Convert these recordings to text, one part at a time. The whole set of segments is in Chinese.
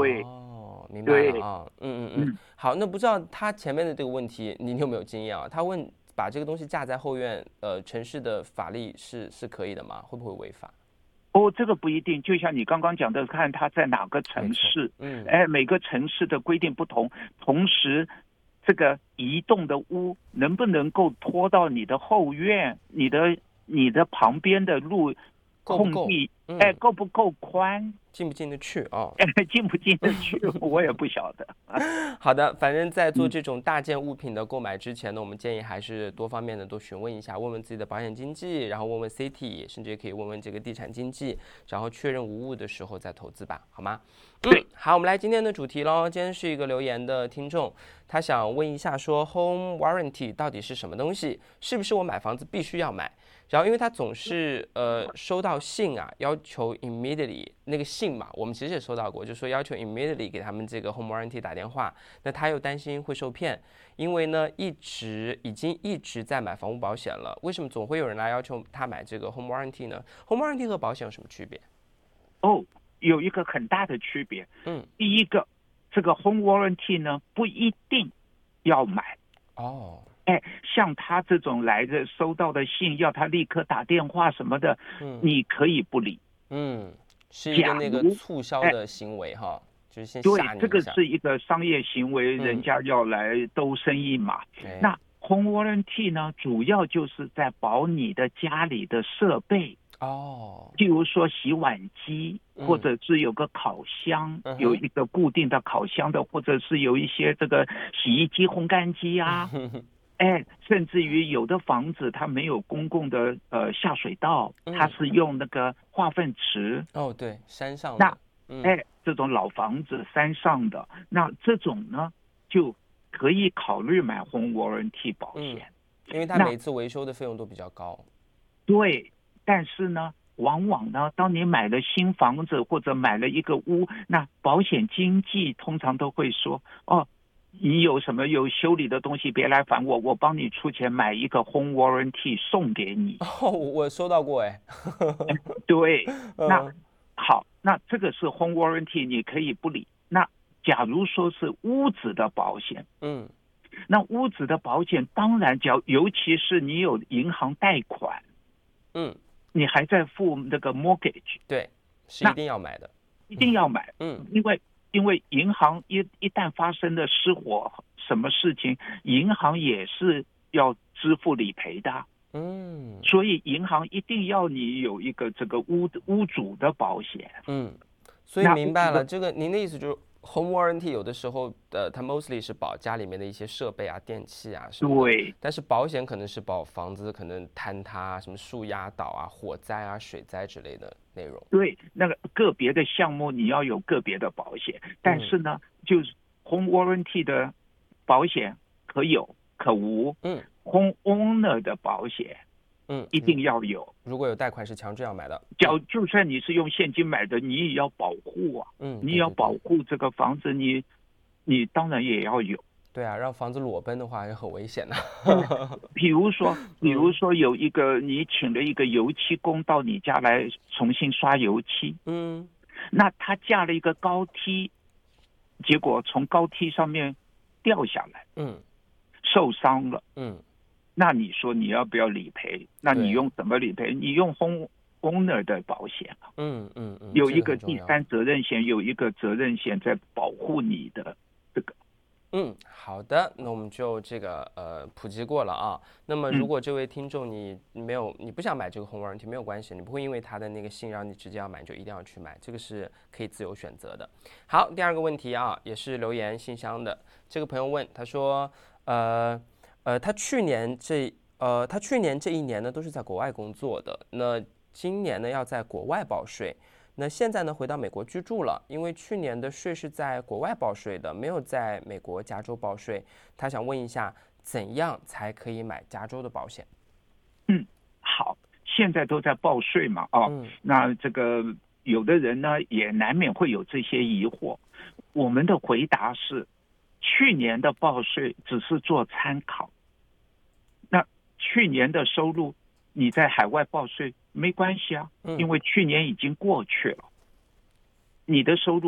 对明白了对， 啊， 嗯。 好，那不知道他前面的这个问题，你有没有经验啊？他问把这个东西架在后院，城市的法律是可以的吗？会不会违法？ 哦，这个不一定，就像你刚刚讲的，看它在哪个没错， 城市，每个城市的规定不同，同时这个移动的屋能不能够拖到你的后院，你的旁边的路够不够？ 空地，够不够宽， 进不进得去啊？ 进不进得去，我也不晓得。 好的，反正在做嗯， 这种大件物品的购买之前呢，我们建议还是多方面的多询问一下，问问自己的保险经纪，然后问问 CT，甚至也可以问问这个地产经纪，然后确认无误的时候再投资吧，好吗？ 对， 好，我们来今天的主题喽。今天是一个留言的听众，他想问一下说，Home Warranty 到底是什么东西？是不是我买房子必须要买？然后因为他总是收到信啊，要求 immediately 那个信嘛，我们其实也收到过，就说要求 immediately 给他们这个 home warranty 打电话。那他又担心会受骗，因为呢已经一直在买房屋保险了，为什么总会有人来要求他买这个 home warranty 呢？home warranty 和保险有什么区别？ 哦，有一个很大的区别。 嗯， 第一个，这个 home warranty 呢不一定要买。 哦， 像他这种来的收到的信，要他立刻打电话什么的，你可以不理。 是一个假那个如， 促销的行为哈，就是先对， 吓你一下。 这个是一个商业行为，人家要来兜生意嘛。那 home warranty 呢，主要就是在保你的家里的设备。譬如说洗碗机，或者是有个烤箱，有一个固定的烤箱的，或者是有一些这个洗衣机、烘干机啊，甚至于有的房子它没有公共的下水道，它是用那个化粪池。 哦，对，山上的。 这种老房子山上的，那这种呢就可以考虑买 home warranty 保险， 因为它每次维修的费用都比较高。 对，但是呢，往往呢，当你买了新房子或者买了一个屋，那保险经纪通常都会说，哦，你有什么有修理的东西，别来烦我，我帮你出钱买一个 home warranty 送给你。 哦，我收到过哎。 对，那好，那这个是 home warranty， 你可以不理。那假如说是屋子的保险，那屋子的保险当然尤其是你有银行贷款，你还在付那个 mortgage， 对，是一定要买的， 一定要买，因为银行一旦发生了失火什么事情，银行也是要支付理赔的。所以银行一定要你有一个这个屋主的保险。 所以明白了，这个您的意思就是 home warranty 有的时候它 mostly 是保家里面的一些设备啊、电器啊什么的， 对， 但是保险可能是保房子可能坍塌、什么树压倒啊、火灾啊、水灾之类的内容。 对，那个个别的项目你要有个别的保险，但是呢，就是 home warranty 的保险可有可无。home owner 的保险，一定要有。 如果有贷款是强制要买的。 就算你是用现金买的，你也要保护啊。你要保护这个房子，你当然也要有。 对啊，让房子裸奔的话也很危险的。 比如说有一个你请了一个油漆工到你家来重新刷油漆，那他架了一个高梯，结果从高梯上面掉下来，受伤了，那你说你要不要理赔？那你用什么理赔？你用 home owner 的保险啊，有一个第三责任险，有一个责任险在保护你的这个。 好的，那我们就这个普及过了啊。那么如果这位听众你不想买这个 home warranty 没有关系，你不会因为他的那个信让你直接要买，就一定要去买，这个是可以自由选择的。好，第二个问题啊，也是留言信箱的，这个朋友问，他说他去年这一年呢都是在国外工作的，那今年呢要在国外报税。那现在呢回到美国居住了，因为去年的税是在国外报税的，没有在美国加州报税。他想问一下，怎样才可以买加州的保险？ 好，现在都在报税嘛，那这个有的人呢也难免会有这些疑惑。我们的回答是，去年的报税只是做参考。那去年的收入你在海外报税没关系啊，因为去年已经过去了。你的收入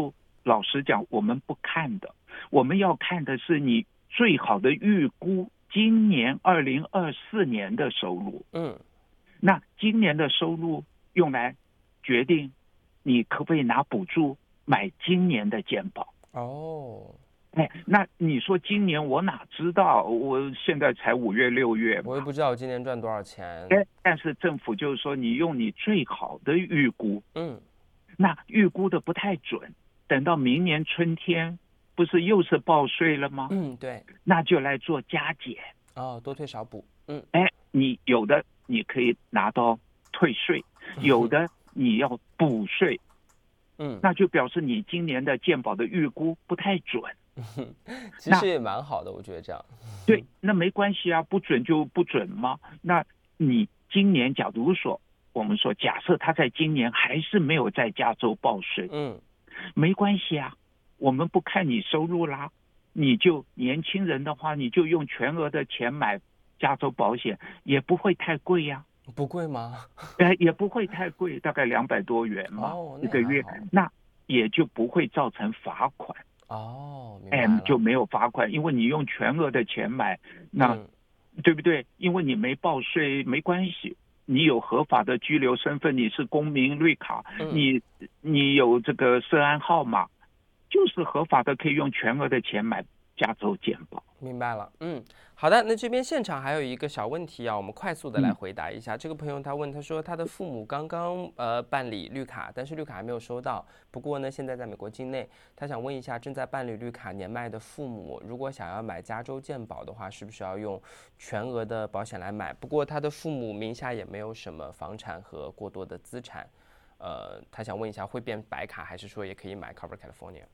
老实讲，我们不看的，我们要看的是你最好的预估今年2024年的收入。那今年的收入用来决定你可不可以拿补助买今年的健保。那你说今年我哪知道？我现在才5月6月， 我也不知道我今年赚多少钱。 但是政府就是说你用你最好的预估。那预估的不太准，等到明年春天不是又是报税了吗？ 对， 那就来做加减。 多退少补。 你有的你可以拿到退税，有的你要补税。那就表示你今年的健保的预估不太准。 其实也蛮好的，我觉得这样。 对，那没关系啊，不准就不准嘛。那你今年假如说我们说假设他在今年还是没有在加州报税，没关系啊，我们不看你收入啦，你就年轻人的话，你就用全额的钱买加州保险，也不会太贵呀。 不贵吗？ 也不会太贵，大概200多元嘛，一个月，那也就不会造成罚款。 明白了。 就没有罚款，因为你用全额的钱买，那对不对？因为你没报税没关系，你有合法的居留身份，你是公民绿卡，你有这个涉案号码，就是合法的，可以用全额的钱买加州健保。 明白了。好的，那这边现场还有一个小问题啊，我们快速的来回答一下。这个朋友他问，他说他的父母刚刚办理绿卡，但是绿卡还没有收到，不过呢现在在美国境内，他想问一下正在办理绿卡年迈的父母，如果想要买加州健保的话，是不是要用全额的保险来买？不过他的父母名下也没有什么房产和过多的资产，他想问一下会变白卡，还是说也可以买 Cover California？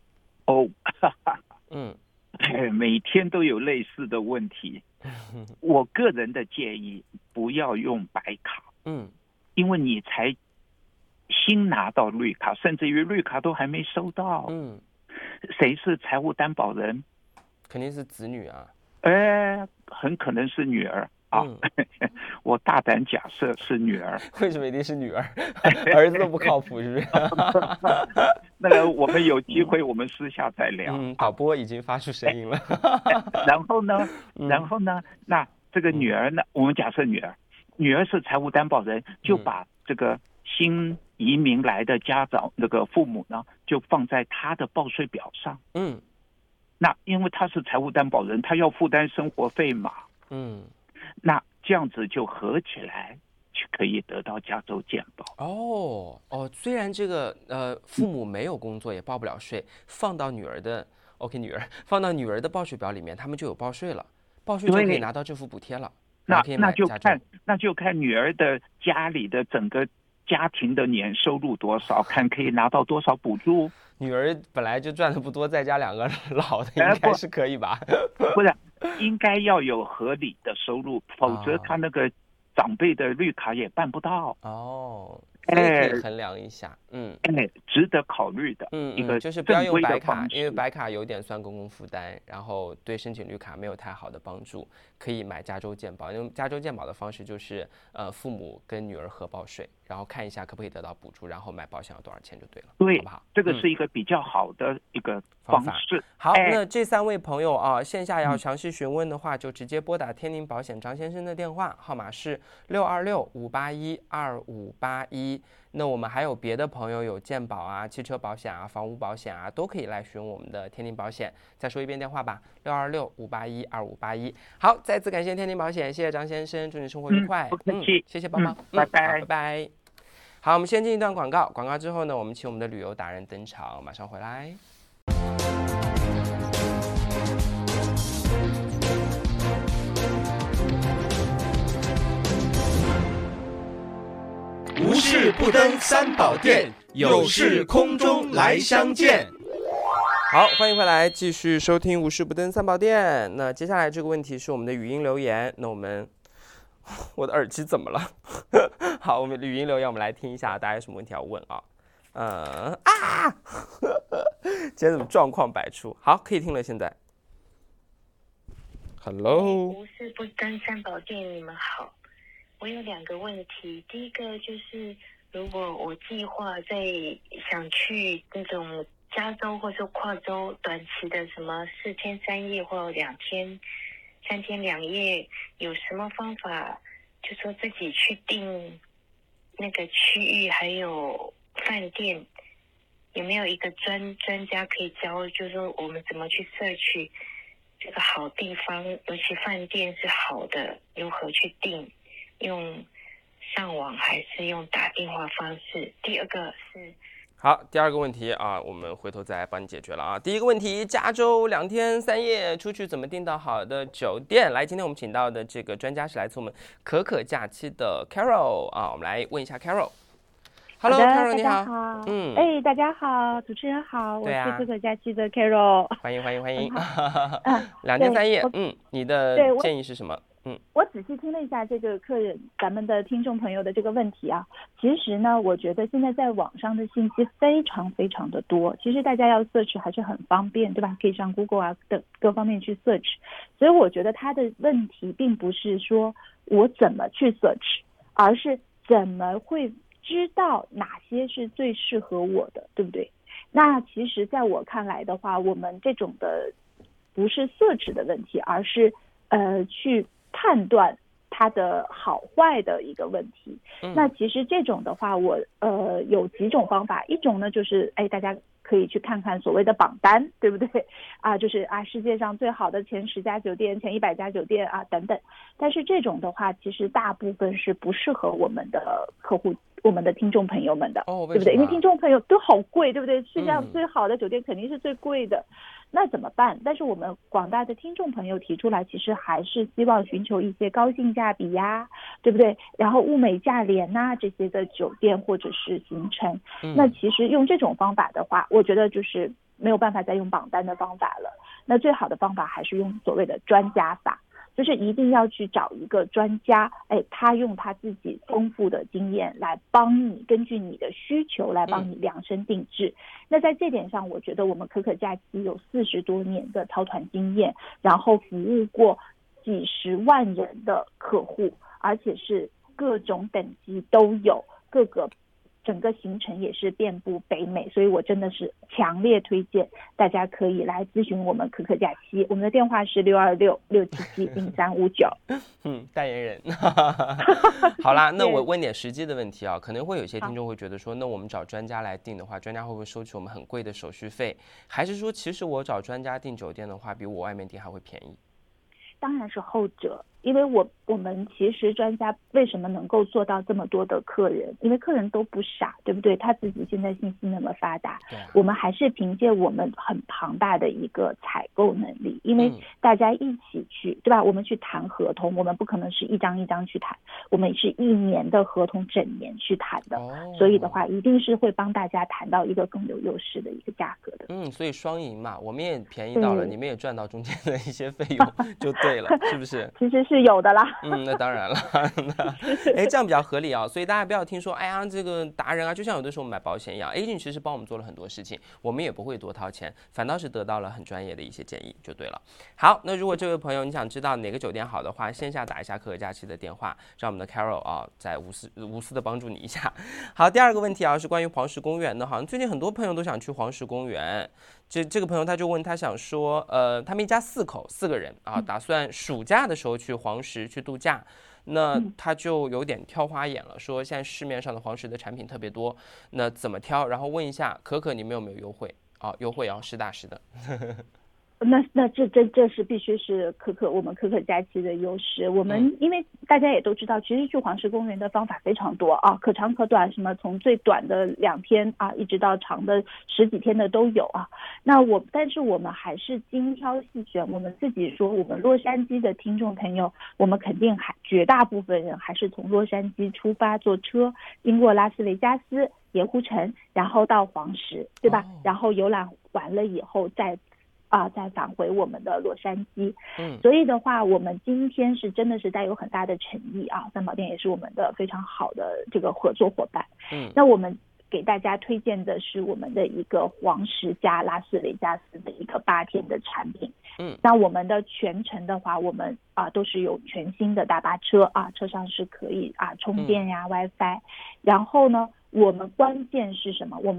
每天都有类似的问题。我个人的建议不要用白卡，因为你才新拿到绿卡，甚至于绿卡都还没收到。谁是财务担保人？ 肯定是子女啊。 很可能是女儿啊。我大胆假设是女儿。 为什么一定是女儿？儿子都不靠谱，是不是？ 那个我们有机会我们私下再聊。 导播已经发出声音了。 然后呢那这个女儿呢，我们假设女儿是财务担保人，就把这个新移民来的家长那个父母呢，就放在他的报税表上。那因为他是财务担保人，他要负担生活费嘛。那这样子就合起来就可以得到加州健保。 虽然这个父母没有工作也报不了税，放到女儿的放到女儿的报税表里面，他们就有报税了，报税就可以拿到政府补贴了。那就看女儿的家里的整个家庭的年收入多少，看可以拿到多少补助。 女儿本来就赚的不多，再加2个老的，应该是可以吧？ 不是，应该要有合理的收入，否则他那个长辈的绿卡也办不到。 可以衡量一下。 值得考虑的一个就是不要用白卡，因为白卡有点算公共负担，然后对申请绿卡没有太好的帮助。可以买加州健保，因为加州健保的方式就是父母跟女儿合报税，然后看一下可不可以得到补助，然后买保险要多少钱就对了， 对， 好不好？ 这个是一个比较好的一个方式。 好，那这3位朋友啊，线下要详细询问的话，就直接拨打天宁保险张先生的电话号码是626-581-2581。那我们还有别的朋友有健保啊、汽车保险啊、房屋保险啊，都可以来询问我们的天宁保险。再说一遍电话吧，626-581-2581。好，再次感谢天宁保险，谢谢张先生，祝你生活愉快。 不客气， 谢谢帮忙， 拜拜， 拜拜。好，我们先进一段广告，广告之后呢，我们请我们的旅游达人登场，马上回来。 无事不登三宝殿，有事空中来相见。 好，欢迎回来，继续收听无事不登三宝殿。那接下来这个问题是我们的语音留言，那我的耳机怎么了？好，我们语音留言，我们来听一下，大家有什么问题要问啊？今天怎么状况百出？好，可以听了，现在。Hello， 无事不登三宝殿，你们好。我有2个问题，第一个就是，如果我计划在想去那种加州或者跨州短期的什么4天3夜或2天3天2夜，有什么方法就说自己去定那个区域还有饭店，有没有一个专家可以教，就是说我们怎么去摄取这个好地方，尤其饭店是好的，如何去定，用上网还是用打电话方式？第二个是好，第二个问题啊，我们回头再帮你解决了啊。第一个问题，加州2天3夜出去怎么订到好的酒店？来，今天我们请到的这个专家是来自我们可可假期的 Carol 啊，我们来问一下 Carol。Hello Carol， 你好。 大家好，主持人好，我是可可假期的 Carol。 欢迎。2天3夜，你的建议是什么？ 我仔细听了一下这个客人咱们的听众朋友的这个问题啊，其实呢，我觉得现在在网上的信息非常非常的多，其实大家要 search 还是很方便，对吧？可以上 Google 啊等各方面去 search， 所以我觉得他的问题并不是说我怎么去 search， 而是怎么会知道哪些是最适合我的，对不对？那其实在我看来的话，我们这种的不是search的问题，而是去判断它的好坏的一个问题。那其实这种的话，我有几种方法。一种呢就是大家可以去看看所谓的榜单，对不对啊？就是世界上最好的前10家酒店、前100家酒店啊等等。但是这种的话，其实大部分是不适合我们的客户、我们的听众朋友们的，对不对？因为听众朋友都好贵，对不对？世界上最好的酒店肯定是最贵的。那怎么办？但是我们广大的听众朋友提出来，其实还是希望寻求一些高性价比呀，对不对？然后物美价廉呐，这些的酒店或者是行程。那其实用这种方法的话，我觉得就是没有办法再用榜单的方法了。那最好的方法还是用所谓的专家法，就是一定要去找一个专家，他用他自己丰富的经验来帮你，根据你的需求来帮你量身定制。那在这点上，我觉得我们可可假期有40多年的操团经验，然后服务过几十万人的客户，而且是各种等级都有，整个行程也是遍布北美，所以我真的是强烈推荐大家可以来咨询我们可可假期，我们的电话是626-677-0359。 代言人。好啦，那我问点实际的问题啊，可能会有些听众会觉得说，那我们找专家来订的话，专家会不会收取我们很贵的手续费？还是说，其实我找专家订酒店的话，比我外面订还会便宜？ 当然是后者，因为我们其实专家为什么能够做到这么多的客人，因为客人都不傻，对不对？他自己现在信息那么发达，我们还是凭借我们很庞大的一个采购能力，因为大家一起去，对吧？我们去谈合同，我们不可能是一张一张去谈，我们是1年的合同，整年去谈的，所以的话一定是会帮大家谈到一个更有优势的一个价格的。 所以双赢嘛，我们也便宜到了，你们也赚到中间的一些费用，就对了，是不是？ 其实是有的啦。 那当然了。这样比较合理啊。所以大家不要听说，这个达人啊，就像有的时候我们买保险一样，agent其实帮我们做了很多事情，我们也不会多掏钱，反倒是得到了很专业的一些建议，就对了。好，那如果这位朋友你想知道哪个酒店好的话，线下打一下可可假期的电话，让我们的 Carol 啊再无私的帮助你一下。好，第二个问题啊是关于黄石公园的，好像最近很多朋友都想去黄石公园。这个朋友他就问，他想说，他们一家4口4个人啊，打算暑假的时候去黄石去度假，那他就有点挑花眼了，说现在市面上的黄石的产品特别多，那怎么挑？然后问一下可可你们有没有优惠啊？优惠实打实的。 那这是必须是我们可可假期的优势。我们因为大家也都知道，其实去黄石公园的方法非常多啊，可长可短，什么从最短的2天啊，一直到长的10几天的都有啊。但是我们还是精挑细选。我们自己说，我们洛杉矶的听众朋友，我们肯定绝大部分人还是从洛杉矶出发，坐车经过拉斯维加斯、盐湖城，然后到黄石，对吧？然后游览完了以后再返回我们的洛杉矶。所以的话，我们今天是真的是带有很大的诚意啊，三宝店也是我们的非常好的这个合作伙伴。那我们给大家推荐的是我们的一个黄石加拉斯维加斯的一个8天的产品。那我们的全程的话，我们都是有全新的大巴车啊，车上是可以充电呀、WiFi。然后呢，我们关键是什么？我们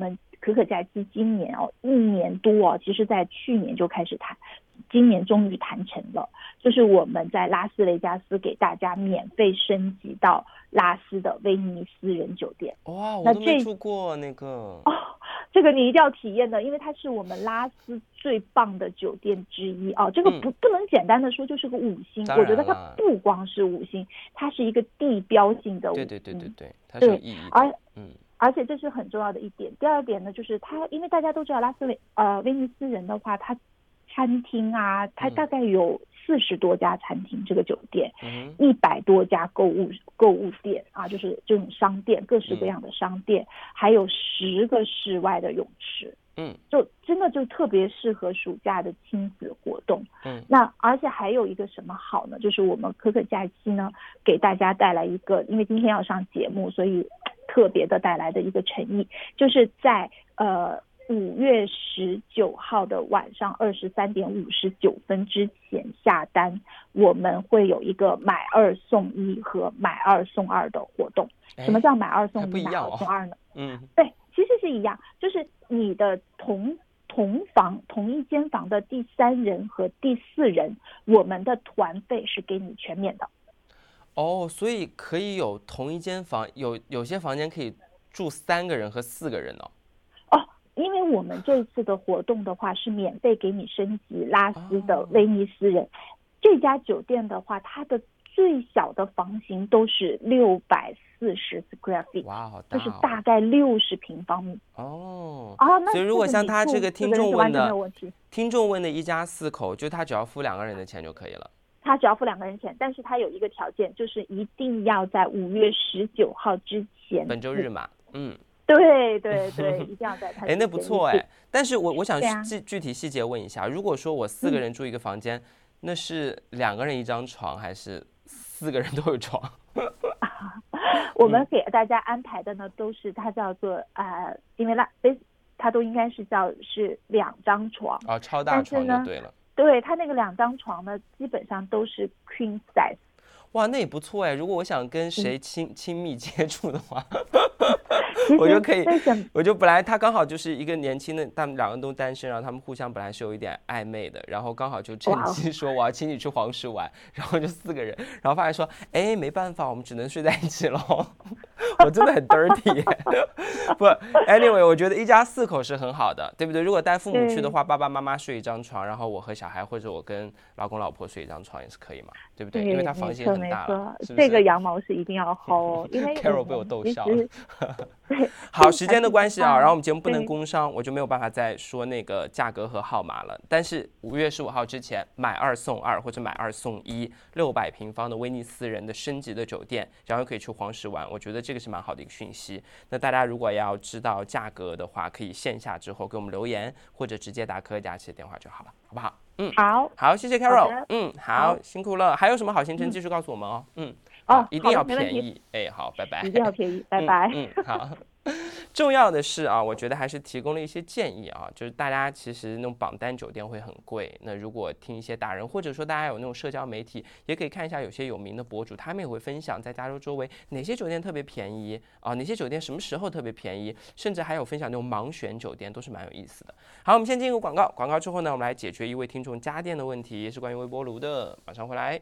可可假期今年1年多其实在去年就开始谈，今年终于谈成了，就是我们在拉斯维加斯给大家免费升级到拉斯的威尼斯人酒店。 哇，我都没住过那个这个你一定要体验的，因为它是我们拉斯最棒的酒店之一这个不能简单的说就是个5星，我觉得它不光是5星，它是一个地标性的5星。 对，它是有意义的。 而且这是很重要的一点。第二点呢，就是它，因为大家都知道威尼斯人的话，它餐厅啊，它大概有40多家餐厅，这个酒店，100多家购物店啊，就是这种商店，各式各样的商店，还有10个室外的泳池，就真的就特别适合暑假的亲子活动。那而且还有一个什么好呢？就是我们可可假期呢，给大家带来一个，因为今天要上节目，所以特别的带来的一个诚意，就是在5月19号的晚上23点59分之前下单，我们会有一个买2送1和买2送2的活动。什么叫买2送1、买2送2呢？对，其实是一样，就是你的同一间房的第3人和第4人，我们的团费是给你全免的。 所以可以有同一间房，有些房间可以住3个人和4个人因为我们这次的活动的话是免费给你升级拉斯的威尼斯人，这家酒店的话，它的最小的房型都是640 square feet， 哇，好大， 就是大概60平方米。 那所以如果像他这个听众问的1家4口，就他只要付2个人的钱就可以了。 他只要付2个人钱，但是他有一个条件，就是一定要在5月19号之前。 本周日嘛， 对，一定要在他。 那不错但是我想具体细节问一下，如果说我4个人住一个房间，那是2个人1张床，还是4个人都有床？ 我们给大家安排的呢，都是它叫做因为它都应该是是2张床超大床就对了。 对，它那个2张床呢，基本上都是 queen size。 哇，那也不错如果我想跟谁亲密接触的话，我就可以，我就本来他刚好就是一个年轻的，他们2个都单身，然后他们互相本来是有一点暧昧的，然后刚好就趁机说我要请你去黄石玩，然后就4个人，然后发现说没办法，我们只能睡在一起咯。我真的很 dirty 不 anyway 我觉得1家4口是很好的，对不对？如果带父母去的话，爸爸妈妈睡1张床，然后我和小孩或者我跟老公老婆睡1张床也是可以嘛，对不对？因为他房间很大了，是不是？ 这个羊毛是一定要薅因为 Carol 被我逗笑了。好，时间的关系然后我们节目不能工商，我就没有办法再说那个价格和号码了。但是5月15号之前买2送2或者买2送1 600平方的威尼斯人的升级的酒店，然后可以去黄石玩，我觉得这个是蛮好的一个讯息。那大家如果要知道价格的话，可以线下之后给我们留言，或者直接打可可假期的电话就好了，好不好？好，谢谢 Carol。好，辛苦了。还有什么好行程继续告诉我们一定要便宜。好，拜拜。 一定要便宜，拜拜。 好。重要的是我觉得还是提供了一些建议就是大家其实那种绑单酒店会很贵，那如果听一些大人，或者说大家有那种社交媒体，也可以看一下有些有名的博主，他们也会分享在加州周围哪些酒店特别便宜哪些酒店什么时候特别便宜，甚至还有分享那种盲选酒店，都是蛮有意思的。好，我们先进入广告，广告之后呢，我们来解决一位听众家电的问题，是关于微波炉的，马上回来。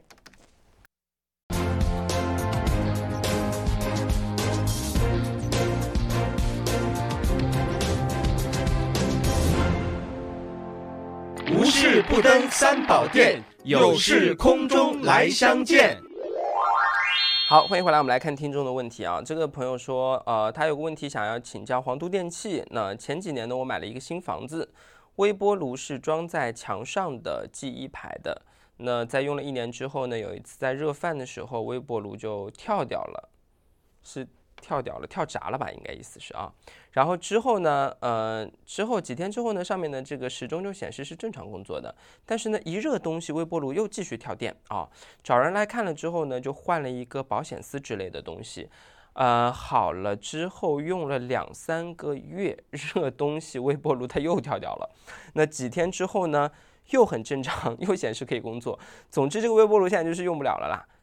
无事不登三宝殿，有事空中来相见。 好，欢迎回来，我们来看听众的问题这个朋友说他有个问题想要请教皇都电器。那前几年呢，我买了一个新房子，微波炉是装在墙上的G1排的，那在用了1年之后呢，有一次在热饭的时候，微波炉就跳掉了，跳闸了吧，应该意思是然后之后呢几天之后呢，上面的这个时钟就显示是正常工作的，但是呢一热东西，微波炉又继续跳电找人来看了之后呢，就换了一个保险丝之类的东西好了之后用了2-3个月，热东西微波炉它又跳掉了，那几天之后呢又很正常，又显示可以工作。总之这个微波炉现在就是用不了了啦。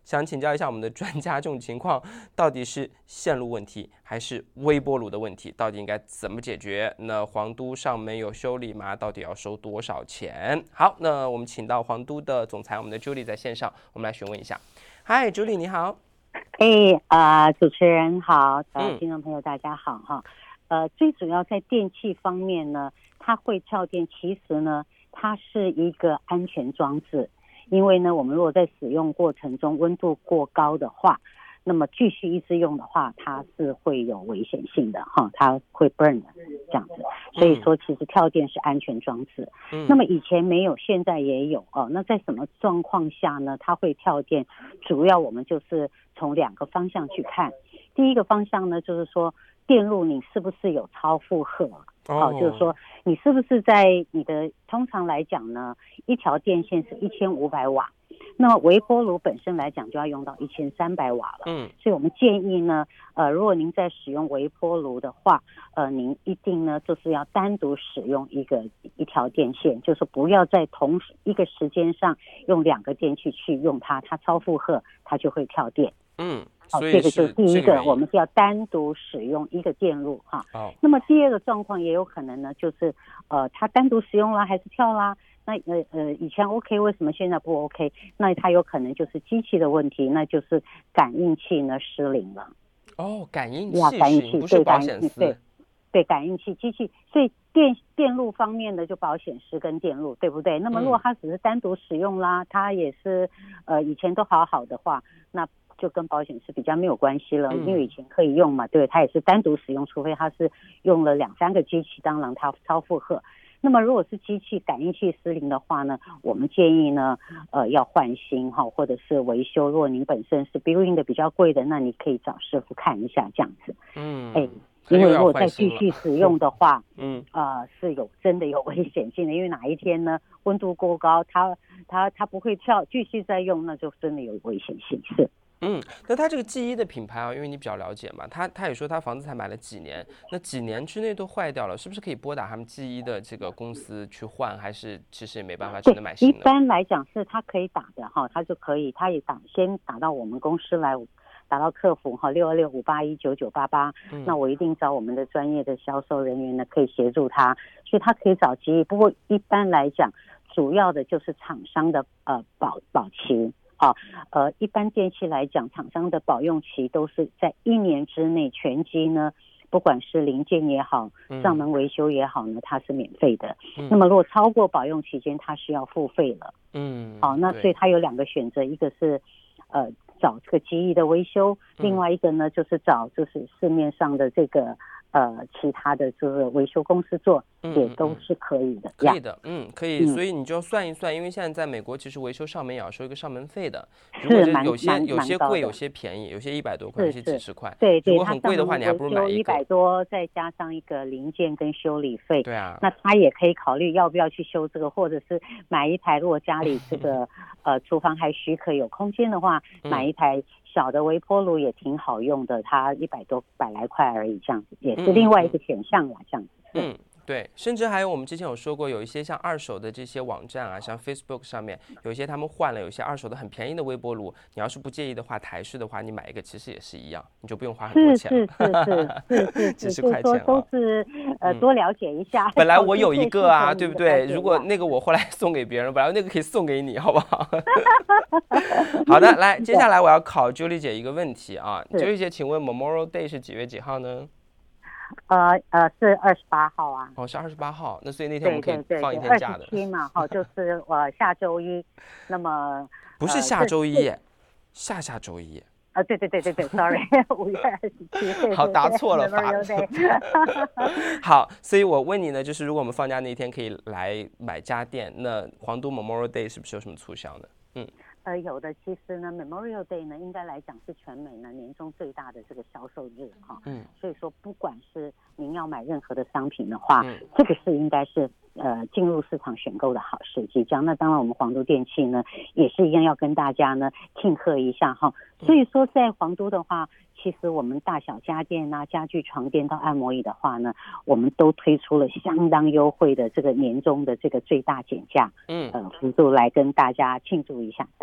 想请教一下我们的专家，这种情况到底是线路问题还是微波炉的问题？到底应该怎么解决？那皇都上门有修理吗？到底要收多少钱？好，那我们请到皇都的总裁，我们的 Julie 在线上，我们来询问一下。嗨 ，Julie 你好。 主持人好，听众朋友大家好哈。最主要在电器方面呢，它会跳电，其实呢，它是一个安全装置。因为呢，我们如果在使用过程中温度过高的话，那么继续一直用的话，它是会有危险性的哈，它会 burn 的这样子。所以说，其实跳电是安全装置。那么以前没有，现在也有哦。那在什么状况下呢？它会跳电？主要我们就是从2个方向去看。第一个方向呢，就是说电路你是不是有超负荷？就是说你是不是在你的通常来讲呢，一条电线是1500瓦，那么微波炉本身来讲就要用到1300瓦了。所以我们建议呢，如果您在使用微波炉的话，您一定呢就是要单独使用一条电线，就是不要在同一个时间上用2个电器去用它，它超负荷它就会跳电。这个就是第一个，我们是要单独使用一个电路哈。那么第二个状况也有可能呢，就是它单独使用啦，还是跳啦？那以前 OK， 为什么现在不 OK？ 那它有可能就是机器的问题，那就是感应器呢失灵了。 感应器不是保险丝。 对，感应器机器，所以电路方面的就保险丝跟电路，对不对？那么如果它只是单独使用啦，它也是以前都好的话，那就跟保险丝比较没有关系了，因为以前可以用嘛，对，它也是单独使用，除非它是用了2-3个机器，当然它超负荷。那么如果是机器感应器失灵的话呢，我们建议呢要换新哈，或者是维修。如果您本身是 built-in 的比较贵的，那你可以找师傅看一下这样子。因为如果再继续使用的话，是真的有危险性的，因为哪一天呢温度过高，它不会跳，继续再用，那就真的有危险性。是。 那他这个记忆的品牌因为你比较了解嘛，他也说他房子才买了几年，那几年之内都坏掉了，是不是可以拨打他们记忆的这个公司去换，还是其实也没办法只能买新的？ 一般来讲是他可以打的哈，他就可以，他也先打到我们公司来，打到客服哈626-581-9988，那我一定找我们的专业的销售人员呢，可以协助他，所以他可以找记忆。不过一般来讲，主要的就是厂商的保期。一般电器来讲，厂商的保用期都是在1年之内，全机呢，不管是零件也好，上门维修也好呢，它是免费的。那么如果超过保用期间，它需要付费了。那所以它有2个选择，一个是找这个机翼的维修，另外一个呢就是找就是市面上的这个其他的就是维修公司做，也都是可以的。 可以的，可以。所以你就算一算，因为现在在美国其实维修上门也要收一个上门费的，如果有些贵，有些便宜，有些100多块，有些几十块。 对， 如果很贵的话，你还不如买一个 100多，再加上一个零件跟修理费。 对啊， 那他也可以考虑要不要去修这个，或者是买一台，如果家里这个厨房还许可有空间的话，买一台小的微波炉也挺好用的，它100来块而已，这样子也是另外一个选项啦，这样子。 对，甚至还有我们之前有说过，有一些像二手的这些网站啊，像 Facebook 上面有一些他们换了，有一些二手的很便宜的微波炉，你要是不介意的话，台式的话，你买一个其实也是一样，你就不用花很多钱了， 是几十块钱都是多了解一下。 本来我有一个啊，对不对？如果那个我后来送给别人，本来那个可以送给你，好不好？好的，来，接下来我要考 Julie 姐一个问题啊 ，Julie 姐，请问 Memorial Day 是几月几号呢？ 是28号啊。 是28号，那所以那天我们可以放一天假的。 27嘛，就是下周一，那么不是下周一，下周一。 对 ，sorry，5月27。 好，答错了法。好，所以我问你呢，就是如果我们放假那天可以来买家电，那皇都 Memorial Day 是不是有什么促销呢？ 有的，其实呢 Memorial Day 呢，应该来讲是全美呢年中最大的这个销售日哈。所以说不管是您要买任何的商品的话，这个是应该是进入市场选购的好时机。这样，那当然我们皇都电器呢也是一样要跟大家呢庆贺一下哈。所以说在皇都的话，其实我们大小家电啊、家具、床垫到按摩椅的话呢，我们都推出了相当优惠的这个年终的这个最大减价幅度来跟大家庆祝一下。对。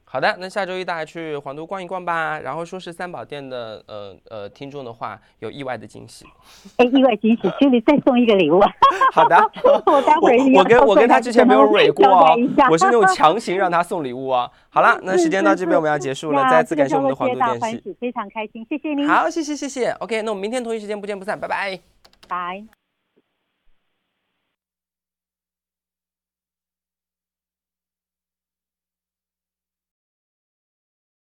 好的，那下周一大家去皇都逛一逛吧。然后说是三宝店的听众的话，有意外的惊喜。 意外惊喜，就你再送一个礼物。 好的， 我待会儿我跟他之前没有蕊过哦，我是那种强行让他送礼物啊。好了，那时间到这边我们要结束了，再次感谢我们的皇都电器， 非常开心，谢谢您。 好，谢谢。OK，那我们明天同一时间不见不散，拜拜。 拜。